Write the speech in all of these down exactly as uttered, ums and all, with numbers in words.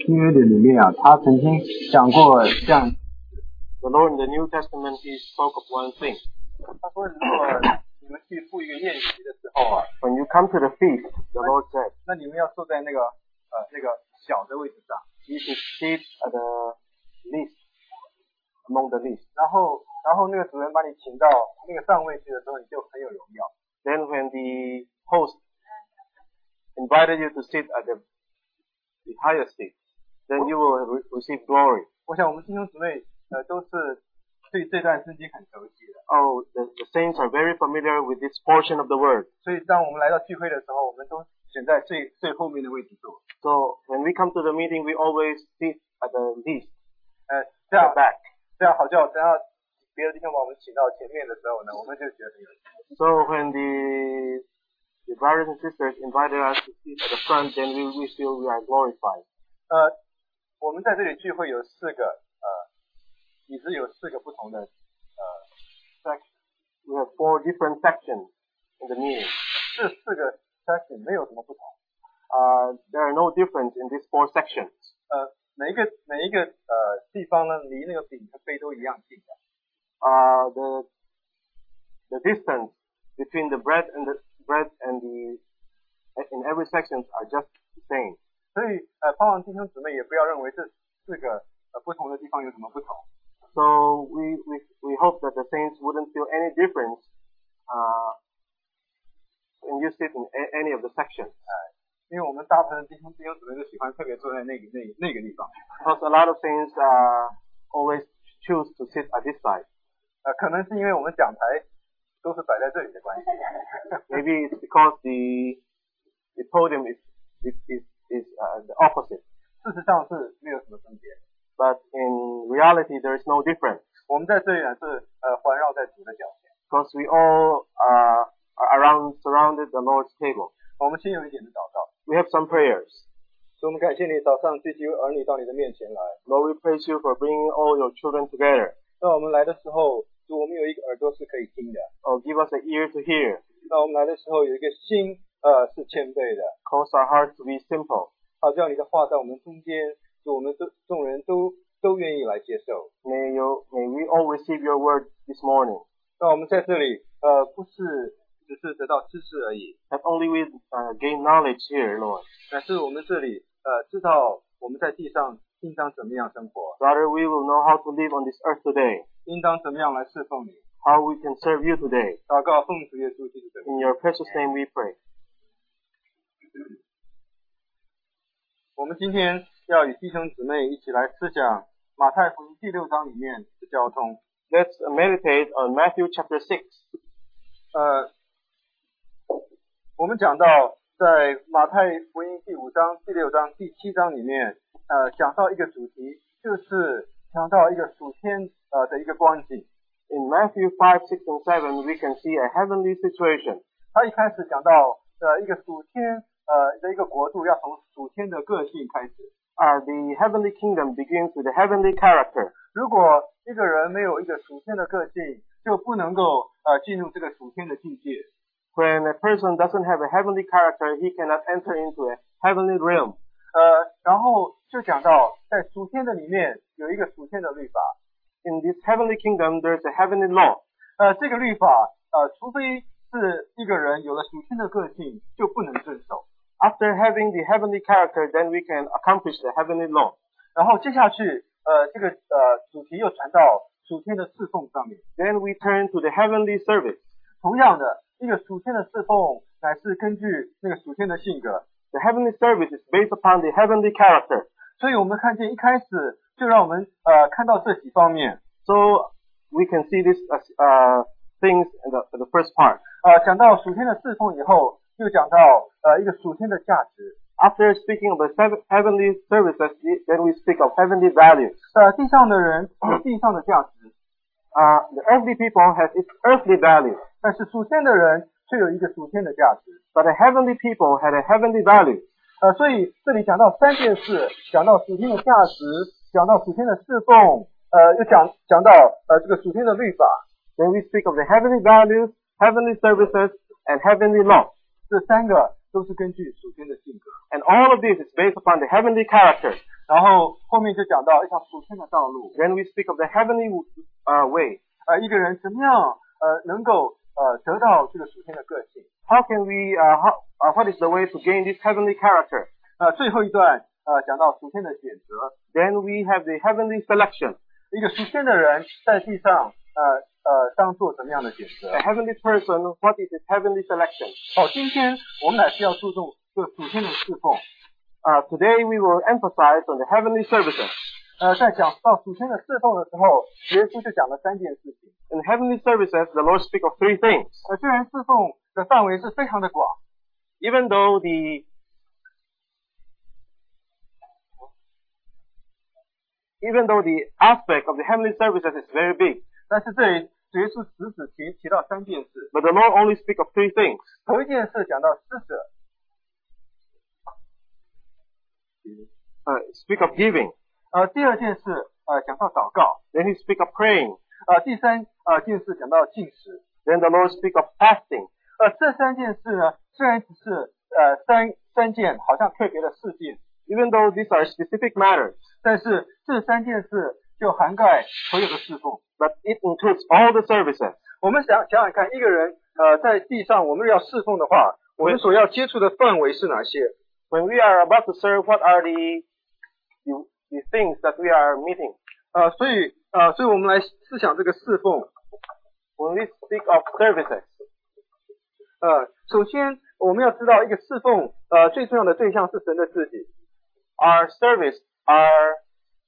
新约的里面啊，他曾经讲过这样。 The Lord in the New Testament, He spoke of one thing. 他说，如果你们去赴一个宴席的时候啊 When you come to the feast, the Lord said, 那你们要坐在那个呃那个小的位置上。 You should sit at the least, among the least. 然后然后那个主人把你请到那个上位去的时候，你就很有荣耀。 Then when the host invited you to sit at the, the highest seat, then you will re- receive glory. 我想我们弟兄姊妹呃都是对这段圣经很熟悉的。 Oh, the, the saints are very familiar with this portion of the word. 所以当我们来到聚会的时候，我们都选在最最后面的位置坐。 So when we come to the meeting, we always sit at the least, 呃，这样 at the back. 这样好叫等下别的弟兄把我们请到前面的时候呢，我们就觉得很有趣。 So when the the brothers and sisters invited us to sit at the front, then we, we feel we are glorified. 呃，我们在这里聚会有四个呃，椅子有四个不同的呃 section， We have four different sections in the meeting. 这四个 section 没有什么不同。 Uh, there are no difference in these four sections. 呃，每一个每一个呃地方呢，离那个饼和杯都一样近的。 Uh, the the distance between the bread and the bread and the in every sections are just the same. 所以呃，盼望弟兄姊妹也不要认为这四个呃不同的地方有什么不同。 So we, we, we hope that the saints wouldn't feel any difference uh, when you sit in a, any of the sections. 因为我们大部分的弟兄弟兄姊妹都喜欢特别坐在那个那那个地方。 Because a lot of saints uh, always choose to sit at this side. 呃，可能是因为我们讲台都是摆在这里的关系。 Maybe it's because the the podium is is is, is uh, the opposite. 事实上是没有什么分别。 But in reality, there is no difference. 我们在这里呢是呃环绕在主的脚前。 Because we all uh, are around surrounded the Lord's table. 我们先有一点的祷告。 We have some prayers. 所以我们感谢你早上聚集儿女到你的面前来。 Lord, we praise you for bringing all your children together. 那我们来的时候，主我们有一个耳朵是可以听的。 Oh, give us an ear to hear. 那我们来的时候有一个心呃是谦卑的， Cause our hearts to be simple. 好叫你的话在我们中间，就我们都众人都都愿意来接受。 May you, may we all receive your word this morning. 那我们在这里呃不是只是得到知识而已， Not only we uh, gain knowledge here, Lord. 但是我们这里呃知道我们在地上应当怎么样生活， Rather, we will know how to live on this earth today. 应当怎么样来侍奉你。 How we can serve you today. 祷告奉主耶稣基督的名。 In your precious name we pray. 我们今天要与弟兄姊妹一起来思想马太福音第六章里面的交通。 Let's meditate on Matthew chapter six. 呃，我们讲到在马太福音第五章、第六章、第七章里面，呃，讲到一个主题，就是讲到一个属天呃的一个光景。 In Matthew five, six, and seven, we can see a heavenly situation. 他一开始讲到呃一个属天呃的一个国度，要从属天的个性开始。 Uh, the heavenly kingdom begins with a heavenly character. 如果一个人没有一个属天的个性，就不能够呃进入这个属天的境界。 When a person doesn't have a heavenly character, he cannot enter into a heavenly realm. 呃，然后就讲到在属天的里面有一个属天的律法。 In this heavenly kingdom, there's a heavenly law. 呃，这个律法呃，除非是一个人有了属天的个性，就不能遵守。 After having the heavenly character, then we can accomplish the heavenly law. 然后接下去呃这个呃主题又传到属天的侍奉上面。 Then we turn to the heavenly service. 同样的，一个属天的侍奉乃是根据那个属天的性格。 The heavenly service is based upon the heavenly character. 所以我们看见一开始就让我们呃看到这几方面。 So we can see this as uh, things in the, in the first part. 呃，讲到属天的侍奉以后，又讲到呃一个属天的价值。 After speaking of the seven heavenly services, then we speak of heavenly values. 呃，地上的人有地上的价值， Uh, the earthly people have its earthly value, 但是属天的人却有一个属天的价值。 but the heavenly people had a heavenly value. 呃，所以这里讲到三件事，讲到属天的价值，讲到属天的侍奉，呃，又讲讲到呃这个属天的律法。 Then we speak of the heavenly values, heavenly services, and heavenly law. 这三个都是根据属天的性格。 And all of this is based upon the heavenly character. 然后后面就讲到一条属天的道路。 Then we speak of the heavenly uh, way. 呃，一个人怎么样呃能够呃得到这个属天的个性？ How can we, uh, how, uh, what is the way to gain this heavenly character? 呃，最后一段呃讲到属天的选择。 Then we have the heavenly selection. 一个属天的人在地上呃呃当做怎么样的选择？ A heavenly person, what is his heavenly selection? 好，今天我们乃是要注重这个属天的侍奉。 Uh, today we will emphasize on the heavenly services. 呃，在讲到属天的侍奉的时候，耶稣就讲了三件事情。 In heavenly services, the Lord speaks of three things. 呃，虽然侍奉的范围是非常的广， Even though the even though the aspect of the heavenly services is very big, 但是这里主耶稣只只提提到三件事。 but the Lord only speaks of three things. 头一件事讲到施舍， Uh, speak of giving. 呃，第二件事呃讲到祷告， Then he speak of praying. 呃，第三呃件事讲到禁食。 Then the Lord speak of fasting. 呃，这三件事呢，虽然只是呃三三件好像特别的事件， Even though these are specific matters, 但是这三件事就涵盖所有的侍奉。 but it includes all the services. 我们想想想看，一个人呃在地上我们要侍奉的话，我们所要接触的范围是哪些？ When we are about to serve, what are the the, the things that we are meeting? 呃，所以呃，所以我们来思想这个侍奉。 When we speak of services, 呃，首先我们要知道一个侍奉呃最重要的对象是神的自己。 our service are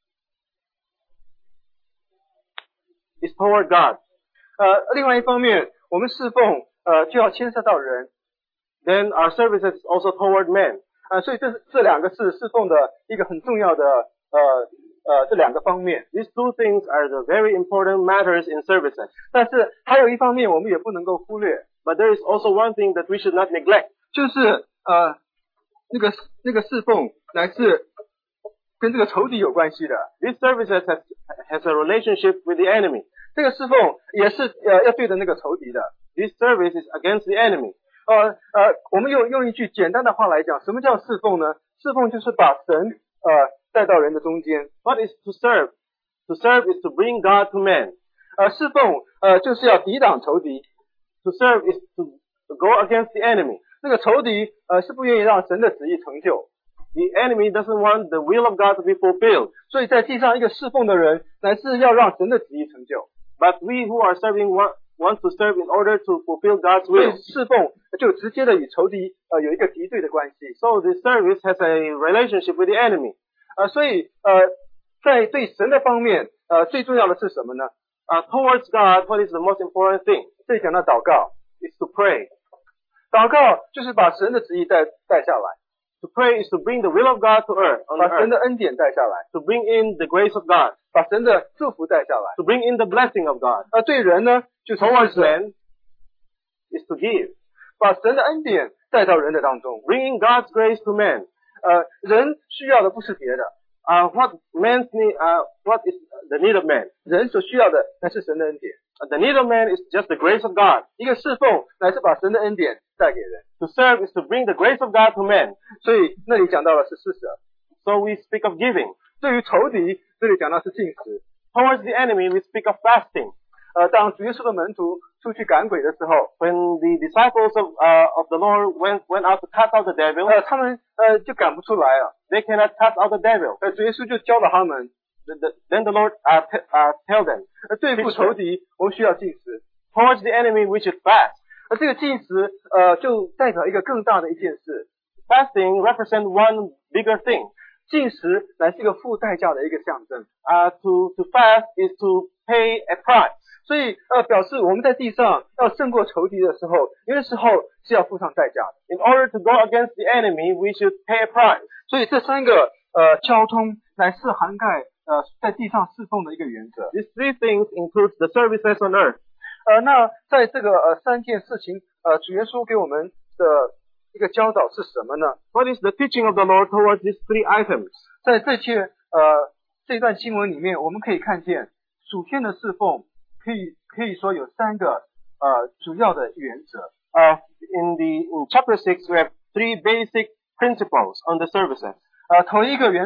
is toward God. 呃，另外一方面，我们侍奉呃就要牵涉到人。 Then our services is also toward men. 呃，所以这是这两个是侍奉的一个很重要的呃呃这两个方面。 These two things are the very important matters in services. 但是还有一方面我们也不能够忽略， But there is also one thing that we should not neglect. 就是呃那个那个侍奉乃是跟这个仇敌有关系的。 This services has has a relationship with the enemy. 这个侍奉也是呃要对着那个仇敌的。 This service is against the enemy. 呃呃，我们用用一句简单的话来讲，什么叫侍奉呢？侍奉就是把神呃带到人的中间。 What is to serve? To serve is to bring God to men. 呃，侍奉呃就是要抵挡仇敌。 To serve is to go against the enemy. 那个仇敌呃是不愿意让神的旨意成就， The enemy doesn't want the will of God to be fulfilled. 所以在地上一个侍奉的人，乃是要让神的旨意成就。 But we who are serving want, want to serve in order to fulfill God's 所以 will. 侍奉就直接的与仇敌呃有一个敌对的关系。 So the service has a relationship with the enemy. 呃，所以呃在对神的方面，呃最重要的是什么呢？ Uh, towards God, what is the most important thing? 这里讲到祷告， Is to pray. 祷告就是把神的旨意带带下来， To pray is to bring the will of God to earth, on the 把神 earth. 的恩典带下来， To bring in the grace of God. 把神的祝福带下来。 To bring in the blessing of God. 呃，对人呢，就是 Towards 施舍 men is to give. 把神的恩典带到人的当中。 Bringing God's grace to men. 呃，人需要的不是别的， Uh, what man's need, uh, what is the need of man? 人所需要的乃是神的恩典。 Uh, the need of man is just the grace of God. 一个侍奉乃是把神的恩典带给人。 To serve is to bring the grace of God to men. 所以那里讲到的是施舍。 So we speak of giving. 对于仇敌，这里讲到是禁食。 Towards the enemy, we speak of fasting. 呃，当主耶稣的门徒出去赶鬼的时候， When the disciples of, uh, of the Lord went, went out to cast out the devil, 呃，他们呃就赶不出来啊。 they cannot cast out the devil. 呃，主耶稣就教导他们， The, the, then the Lord uh, t- uh, tell them, 呃，对付仇敌，我们需要禁食。 towards the enemy, we should fast. 而这个禁食，呃，就代表一个更大的一件事。 Fasting represents one bigger thing. 禁食乃是一个付代价的一个象征。 Uh, to, to fast is to pay a price. 所以，呃，表示我们在地上要胜过仇敌的时候，有的时候是要付上代价的。 In order to go against the enemy, we should pay a price. 所以这三个呃交通乃是涵盖呃在地上侍奉的一个原则。 These three things include the services on earth. 呃，那在这个呃三件事情，呃，主耶稣给我们的一个教导是什么呢？ What is the teaching of the Lord towards these three items? 在这些呃这段经文里面，我们可以看见属天的侍奉可以可以说有三个呃主要的原则。 Uh, in the in chapter six, we have three basic principles on the services. 呃，头一个原则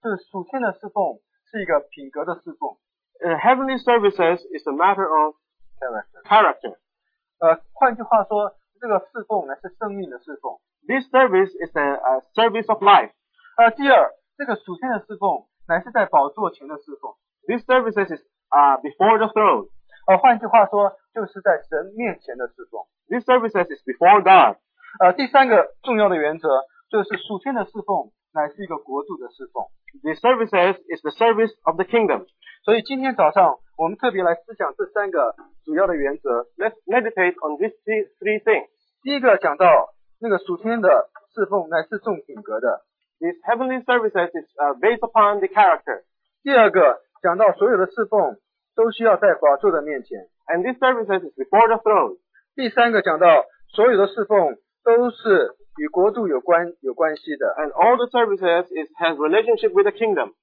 就是属天的侍奉是一个品格的侍奉。 Uh, heavenly services is a matter of character character. 呃，换句话说，这个侍奉呢是生命的侍奉。 This service is a, a service of life. 呃，第二，这个属天的侍奉乃是在宝座前的侍奉。 This services is uh, before the throne. 呃，换句话说，就是在神面前的侍奉。 This services is before God. 呃，第三个重要的原则就是属天的侍奉乃是一个国度的侍奉。 The services is the service of the kingdom. 所以今天早上我们特别来思想这三个主要的原则。 Let's meditate on these three, three things. 第一个讲到那个属天的侍奉乃是重品格的。 These heavenly services is uh, based upon the character. 第二个讲到所有的侍奉都需要在宝座的面前。 And these services is before the throne. 第三个讲到所有的侍奉都是与国度有关有关系的。 And all the services is has relationship with the kingdom.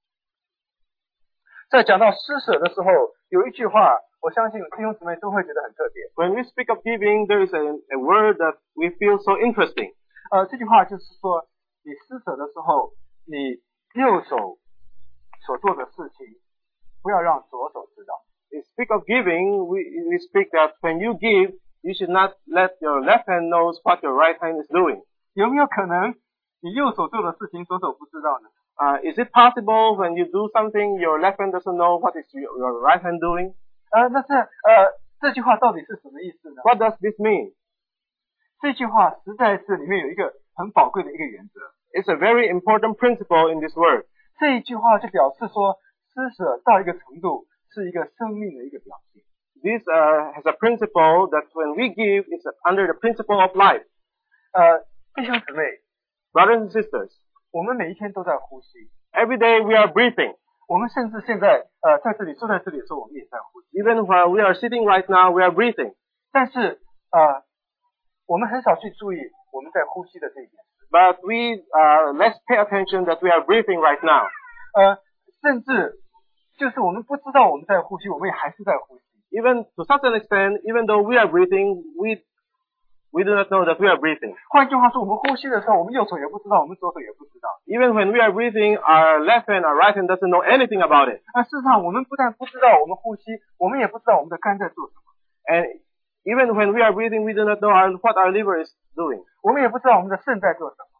在讲到施舍的时候，有一句话，我相信弟兄姊妹都会觉得很特别。 When we speak of giving, there is a, a word that we feel so interesting. 呃，这句话就是说，你施舍的时候，你右手所做的事情，不要让左手知道。 We speak of giving, we, we speak that when you give, you should not let your left hand knows what your right hand is doing. 有没有可能你右手做的事情，左手不知道呢？ Uh, is it possible when you do something, your left hand doesn't know what is your, your right hand doing? 呃，那是呃，这句话到底是什么意思呢？ What does this mean? 这句话实在是里面有一个很宝贵的一个原则。 It's a very important principle in this word. 这一句话就表示说，施舍到一个程度是一个生命的一个表现。 This uh, has a principle that when we give, it's under the principle of life. 呃，弟兄姊妹， Brothers and sisters, 我们每一天都在呼吸， every day we are breathing. 我们甚至现在呃在这里坐在这里的时候，我们也在呼吸。 Even while we are sitting right now, we are breathing. 但是呃，我们很少去注意我们在呼吸的这一点。 But we uh, let's pay attention that we are breathing right now. 呃，甚至就是我们不知道我们在呼吸，我们也还是在呼吸。 Even to such an extent, even though we are breathing, we we do not know that we are breathing. 换句话说，我们呼吸的时候，我们右手也不知道，我们左手也不知道。 Even when we are breathing, our left hand, our right hand doesn't know anything about it. 那事实上，我们不但不知道我们呼吸，我们也不知道我们的肝在做什么， And even when we are breathing, we do not know our, what our liver is doing. 我们也不知道我们的肾在做什么，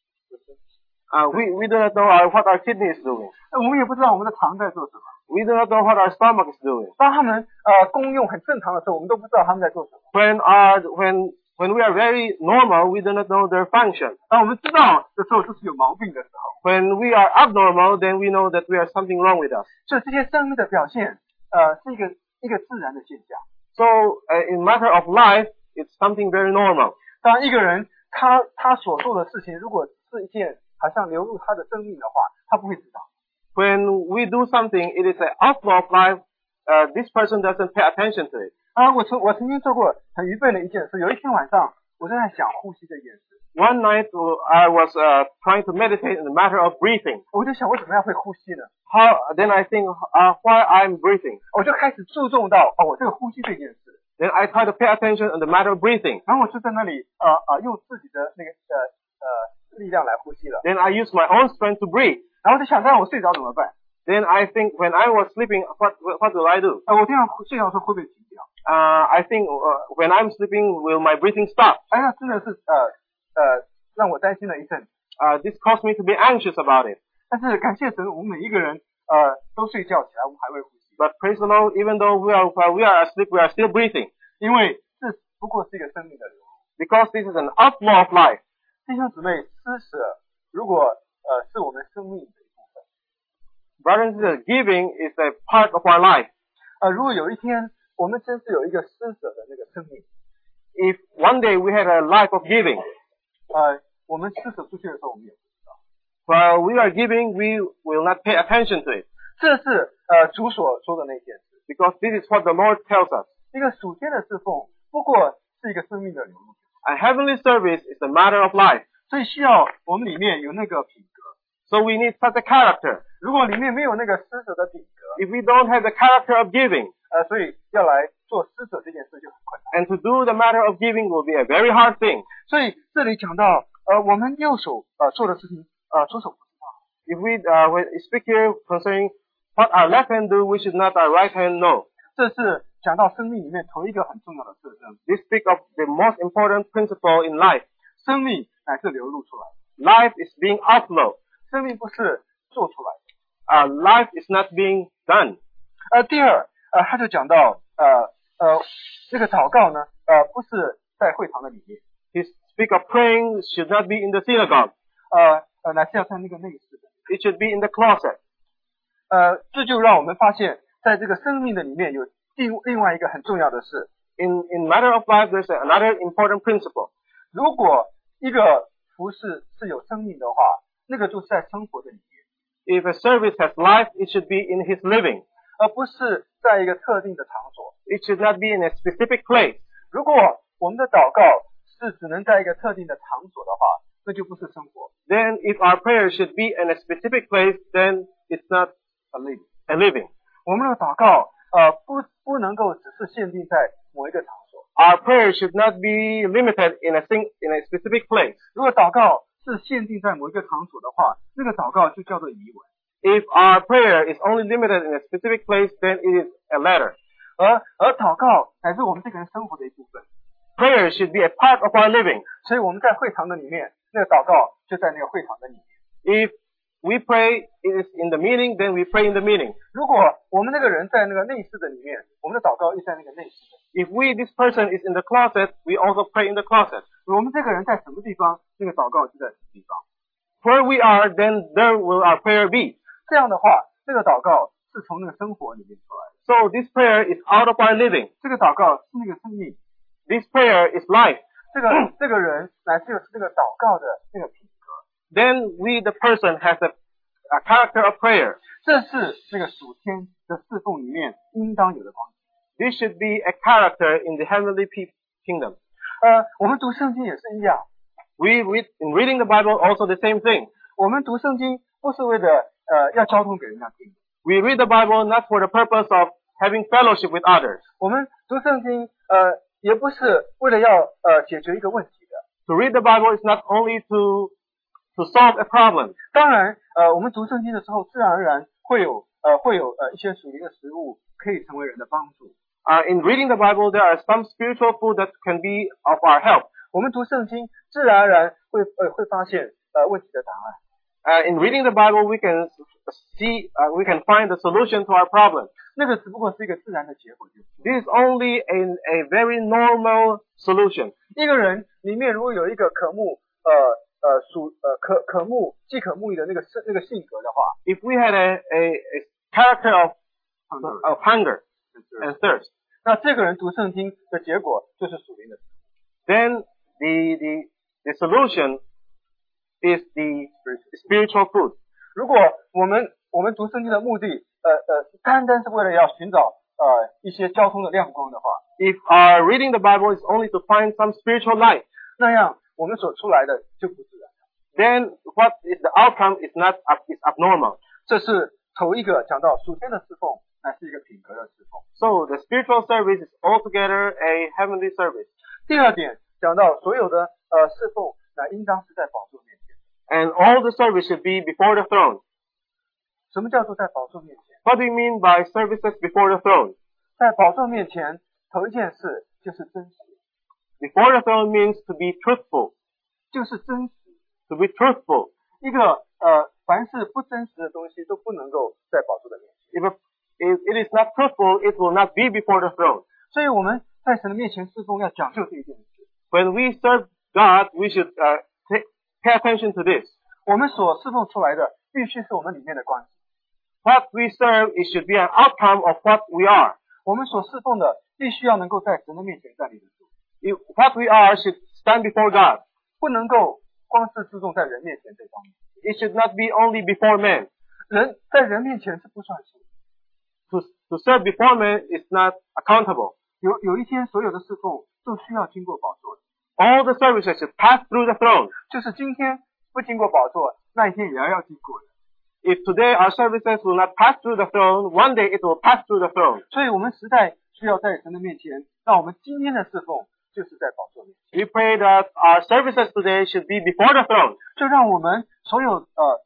Uh, we, we do not know our, what our kidney is doing. 我们也不知道我们的肠在做什么。 We do not know what our stomach is doing. 当他们呃功用很正常的时候，我们都不知道他们在做什么。 When our, when, when we are very normal, we do not know their function. 当我们知道的时候，就是有毛病的时候。 When we are abnormal, then we know that we are something wrong with us. 所以这些生命的表现，呃，是一个一个自然的现象。 So, uh, in matter of life, it's something very normal. 当一个人他他所做的事情，如果是一件好像流入他的生命的话，他不会知道。 When we do something, it is an outflow of life. Uh, this person doesn't pay attention to it. 啊，我曾我曾经做过很愚笨的一件事。有一天晚上，我正在想呼吸这件事， One night, uh, I was uh, trying to meditate in the matter of breathing. 我就想我怎么样会呼吸呢？ How? Then I think, uh, why I'm breathing. 我就开始注重到哦，我这个呼吸这件事。 Then I try to pay attention on the matter of breathing. 然后我就在那里呃呃用自己的那个呃呃力量来呼吸了。 Then I use my own strength to breathe. 然后就想，让我睡着怎么办？ Then I think, when I was sleeping, what what will I do? 啊，我这样睡着的时候会不会停掉？ Uh, I think uh, when I'm sleeping, will my breathing stop? 哎呀，真的是呃呃让我担心了一阵。 Uh, this caused me to be anxious about it. 但是感谢神，我们每一个人呃都睡觉起来，我们还会呼吸， But praise the Lord, even though we are while we are asleep, we are still breathing. 因为这不过是一个生命的流露。 Because this is an outflow of life. 弟兄姊妹，施舍如果呃是我们生命的一部分， Brothers and sisters, giving is a part of our life. 呃，如果有一天我们真是有一个施舍的那个生命， If one day we had a life of giving, 呃，我们施舍出去的时候，我们也不知道。 while we are giving, we will not pay attention to it. 这是呃主所说的那件事。 Because this is what the Lord tells us. 一个属天的侍奉，不过是一个生命的流露， A heavenly service is a matter of life. 所以需要我们里面有那个品格。 So we need such a character. 如果里面没有那个施舍的品格， If we don't have the character of giving, 呃，所以要来做施舍这件事就很困难。 and to do the matter of giving will be a very hard thing. 所以这里讲到，呃，我们右手呃做的事情，呃，左手不知道。 if we uh, when we speak here concerning what our left hand do, we should not our right hand know. 这是讲到生命里面头一个很重要的特征。 This speak of the most important principle in life. 生命乃是流露出来的， Life is being outflowed. 生命不是做出来的。 Our life is not being done. 呃，第二，呃，他就讲到，呃呃，这个祷告呢，呃，不是在会堂的里面， He speak of praying should not be in the synagogue. 呃呃，乃是要在那个内室的。 It should be in the closet. 呃，这就让我们发现，在这个生命的里面有另另外一个很重要的事， In in matter of life, there's another important principle. 如果一个服饰是有生命的话，那个就是在生活的里面， If a service has life, it should be in his living. 而不是在一个特定的场所。 It should not be in a specific place. 如果我们的祷告是只能在一个特定的场所的话，那就不是生活。 Then if our prayer should be in a specific place, then it's not a living. a living. 我们的祷告，呃，不不能够只是限定在某一个场所。 Our prayer should not be limited in a thing, in a specific place. 如果祷告是限定在某一个场所的话，那个祷告就叫做疑问。 If our prayer is only limited in a specific place, then it is a letter. 而而祷告乃是我们这个人生活的一部分， Prayer should be a part of our living. 所以我们在会堂的里面，那个祷告就在那个会堂的里面。 If we pray, it is in the meeting, then we pray in the meeting. 如果我们那个人在那个内室的里面，我们的祷告也在那个内室的。 If we, this person is in the closet, we also pray in the closet. 我们这个人在什么地方，那个祷告就在什么地方。 Where we are, then there will our prayer be. 这样的话，这个祷告是从那个生活里面出来的。 So this prayer is out of our living. 这个祷告是那个生命， This prayer is life. 这个这个人乃是有这个祷告的那个品格。 Then we, the person, has a, a character of prayer. 这是那个属天的侍奉里面应当有的光景。 This should be a character in the heavenly pe- kingdom. 呃，我们读圣经也是一样， We read, in reading the Bible, also the same thing. 我们读圣经不是为了呃要交通给人家听， We read the Bible not for the purpose of having fellowship with others. 我们读圣经呃也不是为了要呃解决一个问题的。 To read the Bible is not only to to solve a problem. 当然，呃，我们读圣经的时候，自然而然会有呃会有呃一些属灵的食物可以成为人的帮助。 Uh, in reading the Bible, there are some spiritual food that can be of our help. 我们读圣经，自然而然会呃会发现呃问题的答案。 Uh, in reading the Bible, we can see, uh, we can find the solution to our problem. 那个只不过是一个自然的结果，就是 This is only a, a very normal solution. 一个人里面如果有一个渴慕呃呃属呃渴渴慕既可慕义的那个性那个性格的话， If we had a, a, a character of, of hunger and thirst, 那这个人读圣经的结果就是属灵的。 then the, the, the solution is the spiritual food. 如果我们我们读圣经的目的，呃呃，单单是为了要寻找呃一些交通的亮光的话， If our reading the Bible is only to find some spiritual light, 那样我们所出来的就不自然。 then what is the outcome is not ab- is abnormal. 这是头一个讲到属天的侍奉，乃是一个品格的侍奉。 So the spiritual service is altogether a heavenly service. 第二点讲到所有的呃侍奉，那应当是在宝座面前。 And all the service should be before the throne. 什么叫做在宝座面前？ What do you mean by services before the throne? 在宝座面前，头一件事就是真实， Before the throne means to be truthful. 就是真实。 To be truthful. 一个呃，凡是不真实的东西都不能够在宝座的面前。 If, a, if it is not truthful, it will not be before the throne. 所以我们在神的面前侍奉要讲究这一件事。 When we serve God, we should uh, take, pay attention to this. 我们所侍奉出来的必须是我们里面的关系。 What we serve, it should be an outcome of what we are. 我们所侍奉的必须要能够在神的面前站立得住， If what we are should stand before God. 不能够光是注重在人面前这方面。 It should not be only before men. 人在人面前是不算数的。 To, to serve before men is not accountable. 有有一天，所有的侍奉都需要经过宝座的， All the services should pass through the throne. 就是今天不经过宝座，那一天也要要经过的。 If today our services will not pass through the throne, one day it will pass through the throne. 所以我们实在需要在神的面前，让我们今天的侍奉就是在宝座面前， We pray that our services today should be before the throne. 就让我们所有呃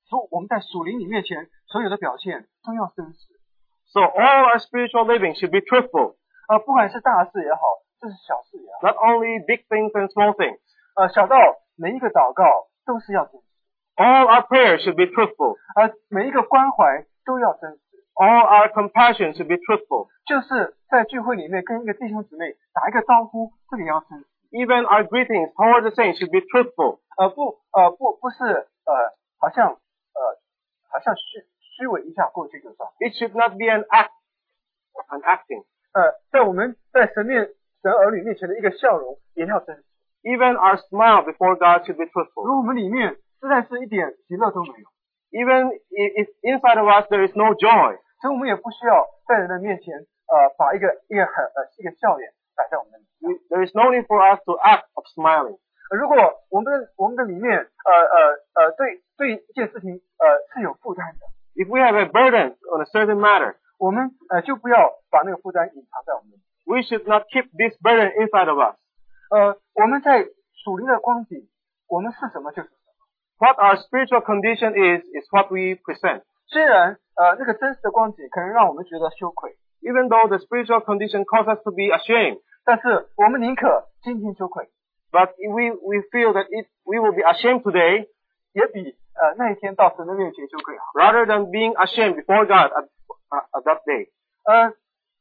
所我们在属灵里面前所有的表现都要真实。 So all our spiritual living should be truthful. 呃，不管是大事也好，这是小事也好， Not only big things and small things. 呃，小到每一个祷告都是要真实， All our prayers should be truthful. 而每一个关怀都要真实。 All our compassion should be truthful. 就是在聚会里面跟一个弟兄姊妹打一个招呼，这个也要真实。 Even our greetings toward the saints should be truthful. 呃，不，呃，不，不是，呃，好像，呃，好像虚虚伪一下过去就算。 It should not be an act, an acting. 呃，在我们在神面神儿女面前的一个笑容也要真实。 Even our smile before God should be 如 truthful. 果我们里面实在是一点喜乐都没有， Even if inside of us there is no joy. 所以我们也不需要在人的面前，呃，把一个一个很呃一个笑脸摆在我们的脸上。 There is no need for us to act of smiling. 呃如果我们的我们的里面，呃呃呃，对对一件事情，呃是有负担的， If we have a burden on a certain matter, 我们呃就不要把那个负担隐藏在我们的里面。 we should not keep this burden inside of us. 呃，我们在属灵的光景，我们是什么就是什么。 What our spiritual condition is, is what we present. 虽然呃那个真实的光景可能让我们觉得羞愧， Even though the spiritual condition causes us to be ashamed, 但是我们宁可今天羞愧， but we, we feel that it, we will be ashamed today 也比呃那一天到神的面前羞愧好。 rather than being ashamed before God at, at that day. 呃，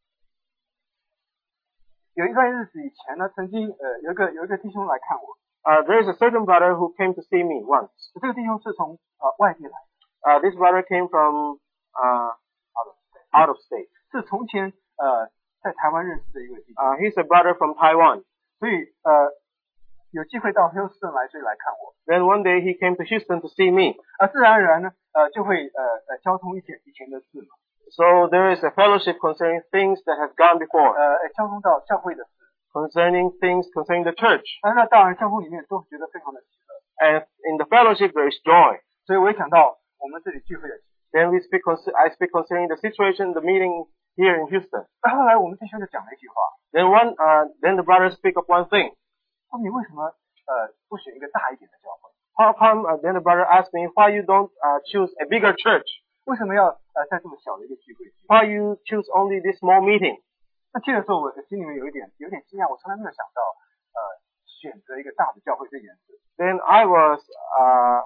有一段日子以前呢，曾经呃有一个有一个弟兄来看我， Uh, there is a certain brother who came to see me once. 这个弟兄是从呃外地来， Uh, this brother came from uh, out of state. 是从前呃在台湾认识的一位弟兄， Uh, he's a brother from Taiwan. 所以呃有机会到休斯顿来，所以来看我。 Then one day he came to Houston to see me. 呃，自然而然呢，呃就会呃呃交通以前以前的事嘛， So there is a fellowship concerning things that have gone before, 呃呃交通到教会的事， concerning things concerning the church. 啊那当然教会里面都觉得非常的喜乐， And in the fellowship there is joy. 所以我也想到我们这里聚会的事。 Then we speak, concer- I speak concerning the situation, the meeting here in Houston. 那后来我们弟兄就讲了一句话， Then one, uh, then the brothers speak of one thing. 说你为什么呃不选一个大一点的教会？ How come? Uh, then the brother asked me, why you don't uh, choose a bigger church? 为什么要呃在这么小的一个聚会聚会？ Why you choose only this small meeting? 那听的时候，我心里面有一点有点惊讶，我从来没有想到呃选择一个大的教会这件事。 Then I was uh,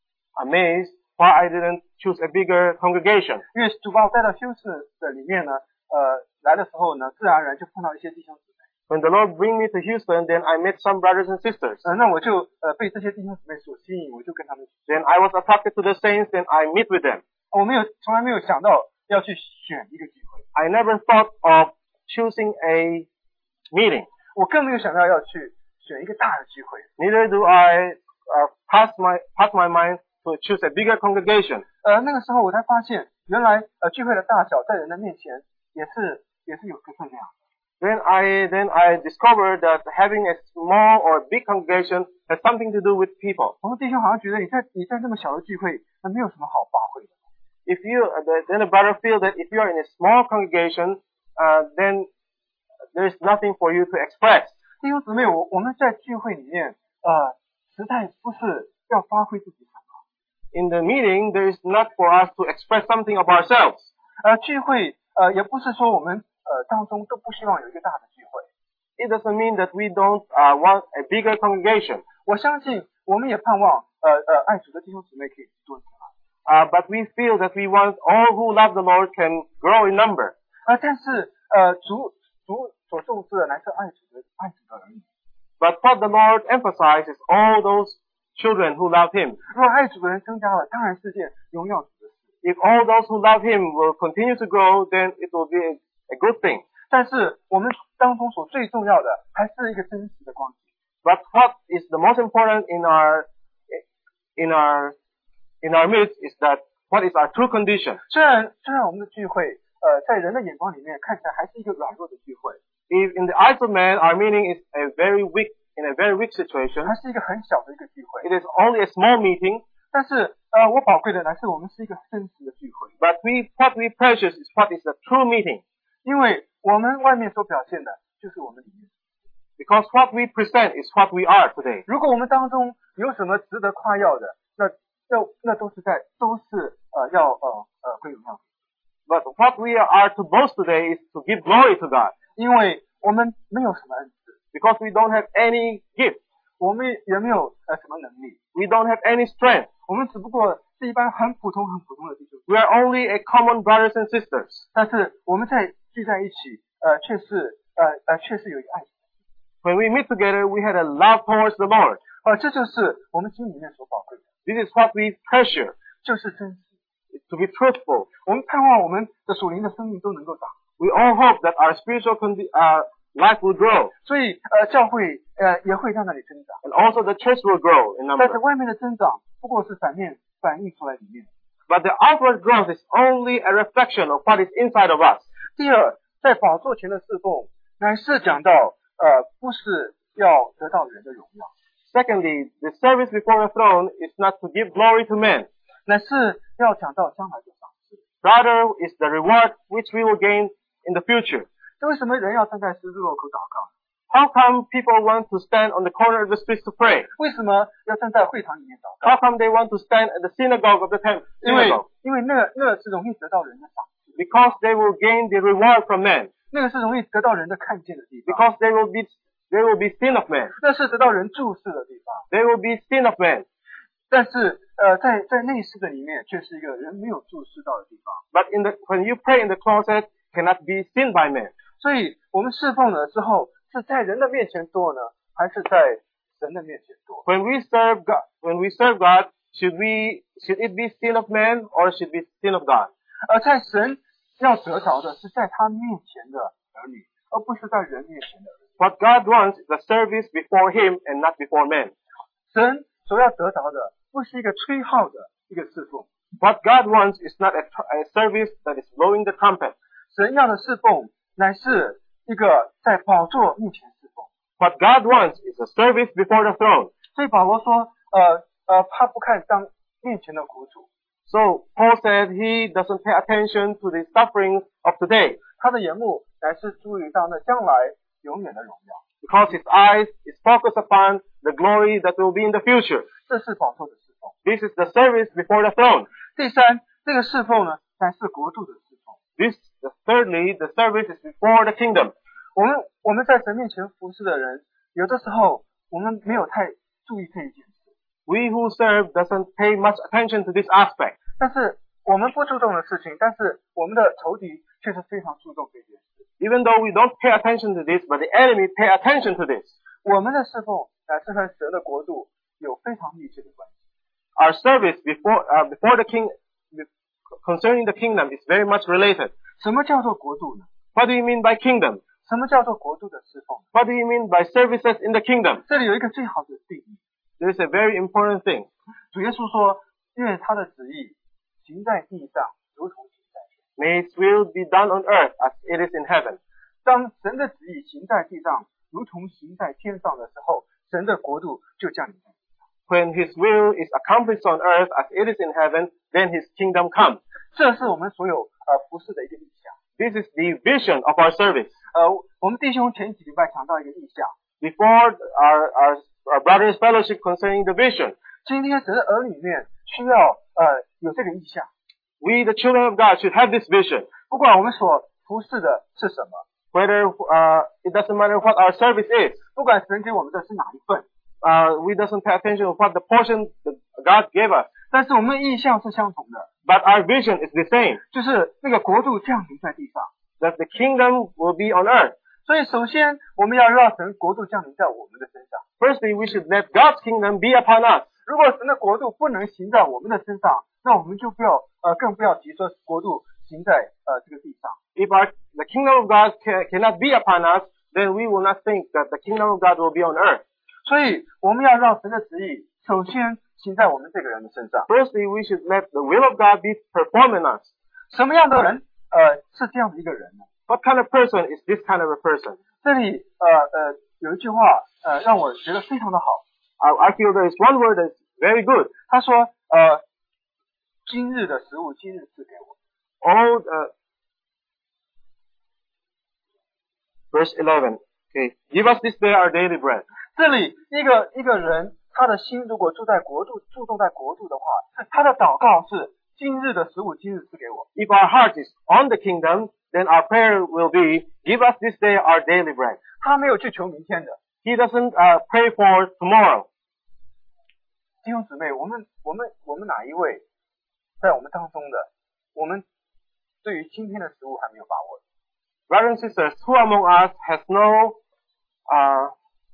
amazed why I didn't choose a bigger congregation. 因为主把我带到修士的里面呢，呃来的时候呢，自然而然就碰到一些弟兄姊妹， When the Lord bring me to Houston, then I met some brothers and sisters. 呃那我就呃被这些弟兄姊妹所吸引，我就跟他们， Then I was attracted to the saints, then I meet with them. 我没有从来没有想到要去选一个聚会， I never thought of choosing a meeting. 我更没有想到要去选一个大的聚会。 Neither do I uh, pass my pass my mind to choose a bigger congregation. 呃那个时候我才发现，原来呃聚会的大小在人的面前也是也是有个分量。 Then I then I discovered that having a small or big congregation has something to do with people. 我们弟兄好像觉得你在你在这么小的聚会，那没有什么好发挥的。 If you uh, the, then the brother feel that if you are in a small congregation, uh, then there is nothing for you to express. 弟兄姊妹，我我们在聚会里面，呃，实在不是要发挥自己什么。 In the meeting, there is not for us to express something of ourselves. 呃，聚会呃也不是说我们呃当中都不希望有一个大的聚会。 It doesn't mean that we don't uh, want a bigger congregation. 我相信我们也盼望呃呃爱主的弟兄姊妹可以多起来。 Uh, but we feel that we want all who love the Lord can grow in number. 呃，但是呃主主所重视的乃是爱主的爱主的儿女。 But what the Lord emphasizes all those children who love Him. 如果爱主的人增加了，当然是件荣耀主的事。 If all those who love Him will continue to grow, then it will be a, a good thing. 但是我们当中所最重要的还是一个真实的光景。 But what is the most important in our in our in our midst is that what is our true condition? 虽然虽然我们的聚会，呃，在人的眼光里面看起来还是一个软弱的聚会， If in the eyes of man our meeting is a very weak in a very weak situation, 还是一个很小的一个聚会， it is only a small meeting. 但是呃，我宝贵的乃是我们是一个真实的聚会， But we what we precious is what is the true meeting. 因为我们外面所表现的就是我们里面。 Because what we present is what we are today. 如果我们当中有什么值得夸耀的，那要那都是在都是呃要呃呃归荣耀。 But what we are to boast today is to give glory to God. 因为我们没有什么恩赐， Because we don't have any gift. 我们也没有呃什么能力， We don't have any strength. 我们只不过是一般很普通很普通的弟兄， We are only a common brothers and sisters. 但是我们在聚在一起，呃，却是呃呃却是有一个爱心， When we meet together, we had a love towards the Lord. 呃，这就是我们心里面所宝贵的， This is what we treasure, 就是真实。 to be truthful. 我们盼望我们的属灵的生命都能够长， We all hope that our spiritual condi- uh, life will grow. 所以呃教会呃也会在那里增长， And also the church will grow in 但是 number. 外面的增长不过是反面反映出来里面。 But the outward growth is only a reflection of what is inside of us. 第二，在宝座前的侍奉，乃是讲到呃不是要得到人的荣耀， Secondly, the service before the throne is not to give glory to men. 乃是要讲到将来的赏赐。 Rather, is the reward which we will gain in the future. 这为什么人要站在十字路口祷告？ How come people want to stand on the corner of the streets to pray? 为什么要站在会堂里面祷告？ How come they want to stand at the synagogue of the temple? 因为 Synagogue? 因为那个那个是容易得到人的赏赐， Because they will gain the reward from men. 那个是容易得到人的看见的地方， Because they will be they will be seen of men. 那是得到人注视的地方。 They will be seen of men. 但是呃，在在内室的里面，却是一个人没有注视到的地方。 But in the when you pray in the closet, cannot be seen by men. 所以我们侍奉的时候，是在人的面前做呢，还是在神的面前做？ When we serve God, when we serve God, should we should it be seen of men or should it be seen of God? 而在神要得着的是在他面前的儿女，而不是在人面前的儿女。 What God wants is a service before Him and not before men. 神所要得着的，不是一个吹号的一个侍奉， What God wants is not a, a service that is blowing the trumpet. 神要的侍奉乃是一个在宝座面前侍奉。 What God wants is a service before the throne. 所以保罗说，呃呃，他不看当面前的苦楚， So Paul said he doesn't pay attention to the sufferings of today 他的眼目乃是注意到那将来永远的荣耀。 because his eyes is focused upon the glory that will be in the future. 这是宝座的侍奉。 This is the service before the throne. 第三，这个侍奉呢，乃是国度的侍奉。 This, thirdly, the service is before the kingdom. 我们我们在神面前服侍的人，有的时候我们没有太注意这一件事， We who serve doesn't pay much attention to this aspect. 但是我们不注重的事情，但是我们的仇敌却是非常注重这件事。 Even though we don't pay attention to this, but the enemy pay attention to this. 我们的侍奉乃是和神的国度有非常密切的关系。 Our service before uh, before the king concerning the kingdom is very much related. 什么叫做国度呢？ What do you mean by kingdom? 什么叫做国度的侍奉？ What do you mean by services in the kingdom? 这里有一个最好的定义。 There is a very important thing. 主耶稣说：“愿他的旨意行在地上，如同行在天。 May His will be done on earth as it is in heaven. ” 当神的旨意行在地上，如同行在天上的时候，神的国度就降临在地上。 When His will is accomplished on earth as it is in heaven, then His kingdom comes. 这是我们所有呃服侍的一个意象。 This is the vision of our service. 呃，我们弟兄前几礼拜讲到一个意象， Before our, our, our brothers' fellowship concerning the vision, 今天神的儿女里面需要呃有这个意象。 we, the children of God, should have this vision. 不管我们所服侍的是什么， Whether uh, it doesn't matter what our service is, 不管神给我们的是哪一份， uh, we doesn't pay attention to what the portion that God gave us. 但是我们的意象是相同的， But our vision is the same, 就是那个国度降临在地上。 that the kingdom will be on earth. 所以首先我们要让神国度降临在我们的身上。 Firstly, we should let God's kingdom be upon us. 如果神的国度不能行在我们的身上，那我们就不要呃更不要提说国度行在呃这个地上。 If our, the kingdom of God can, cannot be upon us, then we will not think that the kingdom of God will be on earth. 所以我们要让神的旨意首先行在我们这个人的身上。 Firstly, we should let the will of God be performed in us. 什么样的人呃是这样的一个人呢？ What kind of person is this kind of a person? 这里呃呃有一句话呃让我觉得非常的好， I, I feel there is one word that's very good. 他说呃今日的食物今日赐给我。 All, uh, verse eleven. Okay. Give us this day our daily bread. 这里一个一个人他的心如果住在国度，注重在国度的话，他的祷告是今日的食物今日赐给我。 If our heart is on the kingdom, then our prayer will be, give us this day our daily bread. 他没有去求明天的。 He doesn't uh, pray for tomorrow. 弟兄姊妹，我们我们我们哪一位在我们当中的，我们对于今天的食物还没有把握？ Brothers and sisters, who among us has no uh,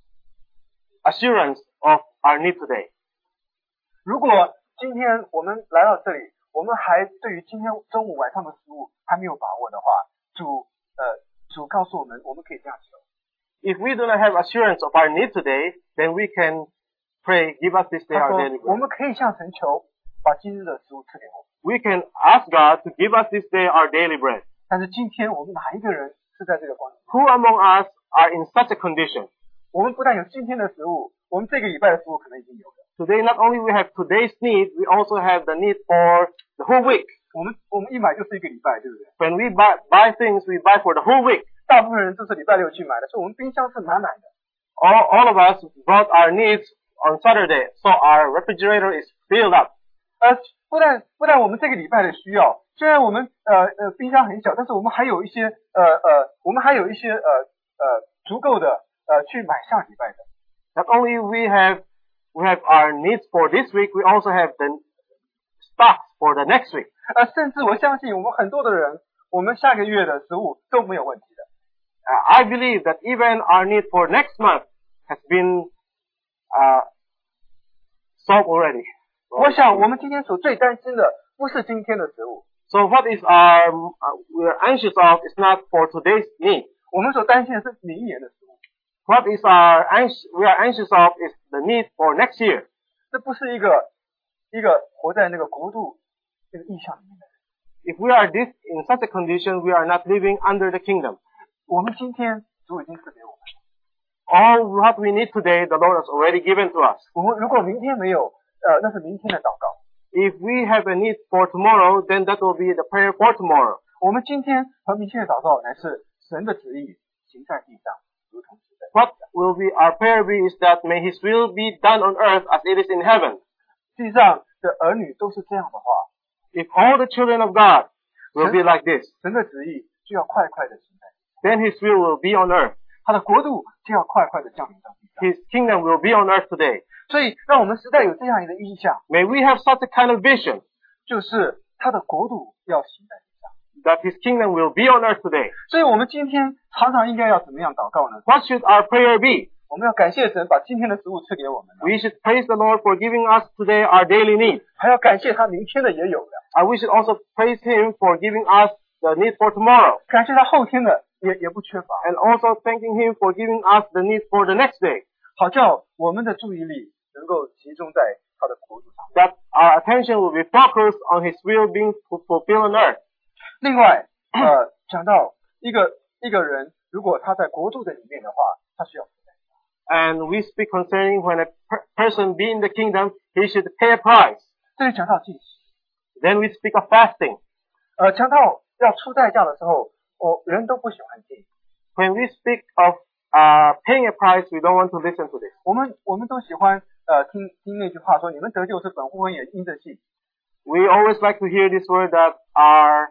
assurance of our need today? 如果今天我们来到这里，我们还对于今天中午晚上的食物还没有把握的话，主呃主告诉我们，我们可以这样求。 If we do not have assurance of our need today, then we can pray, give us this day 他 our 说 daily 我 bread. 们可以向神求，把今日的食物赐给我们。 We can ask God to give us this day our daily bread. 但是今天我们哪一个人是在这个光景？ Who among us are in such a condition? 我们不但有今天的食物，我们这个礼拜的食物可能已经有了。 Today, not only we have today's need, we also have the need for the whole week. 我们我们一买就是一个礼拜，对不对？ When we buy, buy things, we buy for the whole week. 大部分人都是礼拜六去买的，所以我们冰箱是满满的。 All, all of us brought our needs on Saturday, so our refrigerator is filled up. 呃，不但不但我们这个礼拜的需要，虽然我们呃呃冰箱很小，但是我们还有一些呃呃，我们还有一些呃呃足够的呃去买下礼拜的。 Not only we have we have our needs for this week, we also have the stocks for the next week. 呃，甚至我相信我们很多的人，我们下个月的食物都没有问题的。 Uh, I believe that even our need for next month has been uh, solved already. 我想我们今天所最担心的不是今天的食物， So what is our uh, we are anxious of is not for today's need. 我们所担心的是明年的食物。 What is our anx- we are anxious of is the need for next year. 这不是一个一个活在那个国度这个意象里面的人。 If we are this in such a condition, we are not living under the kingdom. 我们今天主已经赐给我们， All what we need today, the Lord has already given to us. 我们如果明天没有，呃，那是明天的祷告。 If we have a need for tomorrow, then that will be the prayer for tomorrow. 我们今天和明天的祷告乃是神的旨意行在地上，如同行在地 What 上。 will be our prayer be is that may His will be done on earth as it is in heaven. 地上的儿女都是这样的话， If all the children of God will be like this, 神的旨意就要快快的行在地上， then His will will be on earth. 他的国度就要快快的降临到地上。 His kingdom will be on earth today. 所以，让我们实在有这样一个意象， May we have such a kind of vision 就是他的国度要行在地上。 that His kingdom will be on earth today. 所以我们今天常常应该要怎么样祷告呢？ What should our prayer be? 我们要感谢神把今天的食物赐给我们了， We should praise the Lord for giving us today our daily need. 还要感谢他明天的也有了， And we should also praise Him for giving us the need for tomorrow. 感谢他后天的也也不缺乏， And also thanking Him for giving us the need for the next day. 好叫我们的注意力能够集中在他的国度上。 That our attention will be focused on His will being fulfilled on earth. 另外，呃，讲到一个一个人，如果他在国度的里面的话，他需要。 And we speak concerning when a per- person be in the kingdom, he should pay a price. 这里讲到禁食， Then we speak of fasting. 呃，讲到要出代价的时候，我、人都不喜欢听。 When we speak of uh, paying a price, we don't want to listen to this. 我们我们都喜欢呃听听那句话说，你们得救是本乎恩也因着信。 We always like to hear this word that our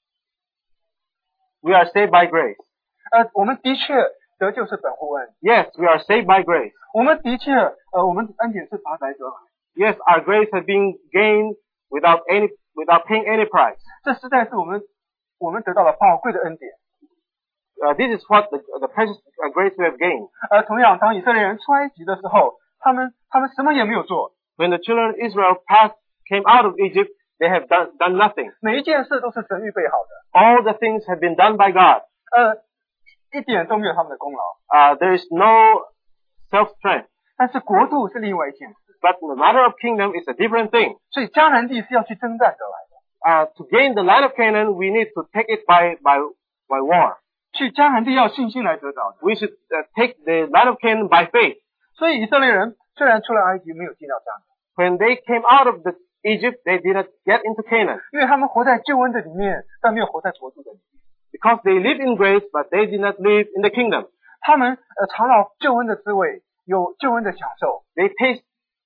we are saved by grace. 呃，我们的确得救是本乎恩， Yes, we are saved by grace. 我们的确呃我们的恩典是白白得来。 Yes, our grace has been gained without any without paying any price. 这实在是我们我们得到了宝贵的恩典。 Uh, this is what the, the precious uh, grace we have gained. 而同样，当以色列人出埃及的时候，他们他们什么也没有做， When the children of Israel passed came out of Egypt, they have done done nothing. 每一件事都是神预备好的， All the things have been done by God. 呃，一点都没有他们的功劳。 Uh, there is no self-strength. 但是国度是另外一件事， But the matter of kingdom is a different thing. 所以迦南地是要去征战得来的。 Uh, to gain the land of Canaan, we need to take it by by by war. 去迦南地要信心来得到的。 We should uh, take the land of Canaan by faith. 所以以色列人虽然出了埃及，没有进到迦南， When they came out of the Egypt, they did not get into Canaan 因为他们活在救恩的里面，但没有活在国度的里面。 because they live in grace, but they did not live in the kingdom. 他们呃尝到救恩的滋味，有救恩的享受， They taste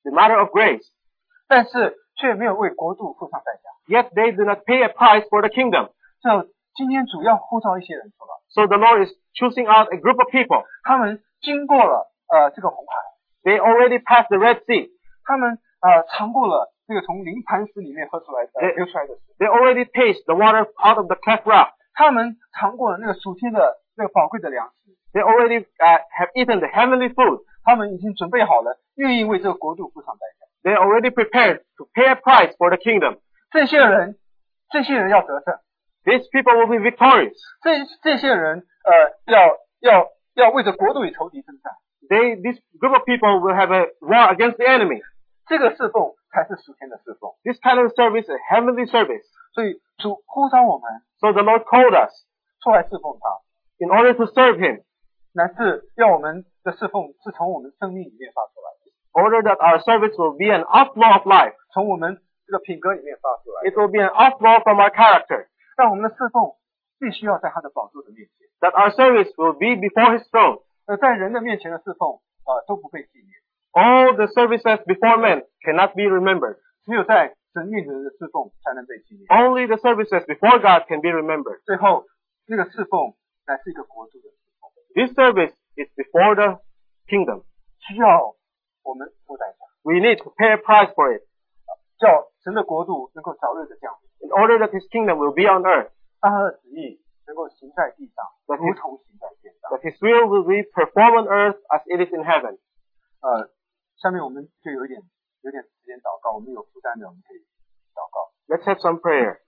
the matter of grace. 但是却没有为国度付上代价。 Yet they do not pay a price for the kingdom. 这今天主要呼召一些人出来， So the Lord is choosing out a group of people. 他们经过了呃这个红海， They already passed the Red Sea. 他们呃尝过了这个从灵磐石里面喝出来的、呃、流出来的水， They already taste the water out of the cleft rock. 他们尝过了那个属天的那个宝贵的粮食， They already uh, have eaten the heavenly food. 他们已经准备好了，愿意为这个国度付上代价。 They already prepared to pay a price for the kingdom. 这些人，这些人要得胜， These people will be victorious. 这这些人呃要要要为着国度与仇敌征战。 They, this group of people will have a war against the enemy. 这个侍奉才是属天的侍奉。 This kind of service is a heavenly service. 所以主呼召我们 So the Lord called us 出来侍奉他， in order to serve Him, 乃是要我们的侍奉是从我们生命里面发出来的， in order that our service will be an outflow of life. 从我们这个品格里面发出来的， It will be an outflow from our character. 让我们的侍奉必须要在他的宝座的面前， That our service will be before His throne. 而在人的面前的侍奉呃都不被纪念， All the services before men cannot be remembered. 只有在神面前的侍奉才能被纪念。 Only the services before God can be remembered. 最后，那个侍奉乃是一个国度的侍奉， This service is before the kingdom. 需要我们付代价， We need to pay a price for it 叫神的国度能够早日的降临， in order that His kingdom will be on earth, 让他的旨意能够行在地上， That 如 is- 同行在天上。 that His will will be performed on earth as it is in heaven. 呃，下面我们就有一点有点时间祷告，我们有负担的，我们可以祷告。 Let's have some prayer.